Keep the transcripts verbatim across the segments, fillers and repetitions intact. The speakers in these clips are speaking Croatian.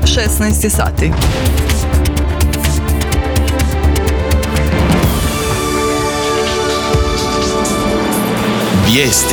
šesnaest je sati. Vijesti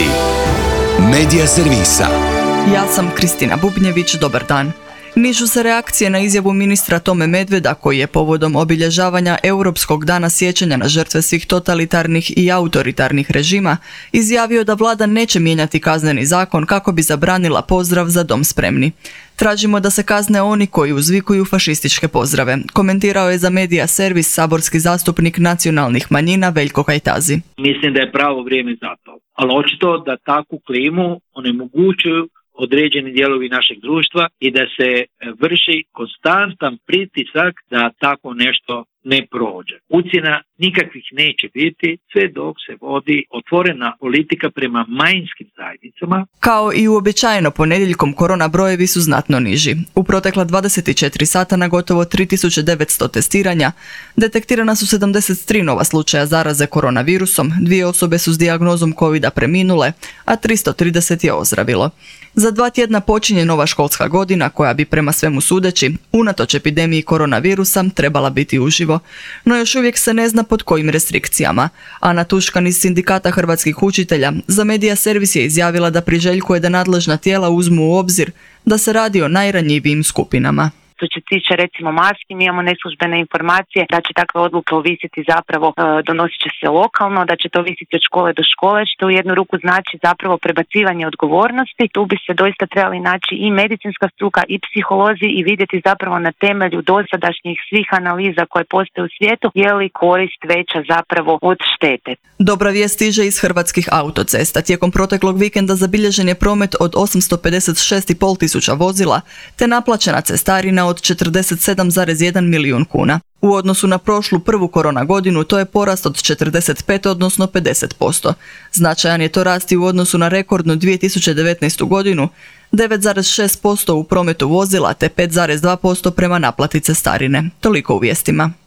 Medija servisa. Ja sam Kristina Bubnjević, dobar dan. Nižu se reakcije na izjavu ministra Tome Medveda koji je povodom obilježavanja Europskog dana sjećanja na žrtve svih totalitarnih i autoritarnih režima izjavio da vlada neće mijenjati kazneni zakon kako bi zabranila pozdrav za dom spremni. Tražimo da se kazne oni koji uzvikuju fašističke pozdrave, komentirao je za Medija servis saborski zastupnik nacionalnih manjina Veljko Kajtazi. Mislim da je pravo vrijeme za to, ali očito da takvu klimu onemogućuju određeni dijelovi našeg društva i da se vrši konstantan pritisak da tako nešto ne prođe. Ucjena nikakvih neće biti sve dok se vodi otvorena politika prema manjinskim zajednicama. Kao i uobičajeno ponedjeljkom korona brojevi su znatno niži. U protekla dvadeset četiri sata na gotovo tri tisuće devetsto testiranja detektirana su sedamdeset tri nova slučaja zaraze koronavirusom, dvije osobe su s dijagnozom covida preminule, a tristo trideset je ozdravilo. Za dva tjedna počinje nova školska godina koja bi prema svemu sudeći, unatoč epidemiji koronavirusa, trebala biti uživo, no još uvijek se ne zna pod kojim restrikcijama. Ana Tuškan iz Sindikata hrvatskih učitelja za Medija servis je izjavila da priželjkuje da nadležna tijela uzmu u obzir da se radi o najranjivijim skupinama. Što se tiče recimo maski, mi imamo neslužbene informacije da će takve odluke ovisiti zapravo, e, donosit će se lokalno, da će to ovisiti od škole do škole, što u jednu ruku znači zapravo prebacivanje odgovornosti. Tu bi se doista trebali naći i medicinska struka i psiholozi i vidjeti zapravo na temelju dosadašnjih svih analiza koje postoje u svijetu je li korist veća zapravo od štete. Dobra vijest stiže iz hrvatskih autocesta. Tijekom proteklog vikenda zabilježen je promet od osamsto pedeset šest i pol tisuća vozila, te naplaćena cestarina od četrdeset sedam zarez jedan milijun kuna. U odnosu na prošlu prvu korona godinu to je porast od četrdeset pet odnosno pedeset posto. Značajan je to rast i u odnosu na rekordnu dvije tisuće devetnaestu godinu, devet zarez šest posto u prometu vozila te pet zarez dva posto prema naplati cestarine. Toliko u vijestima.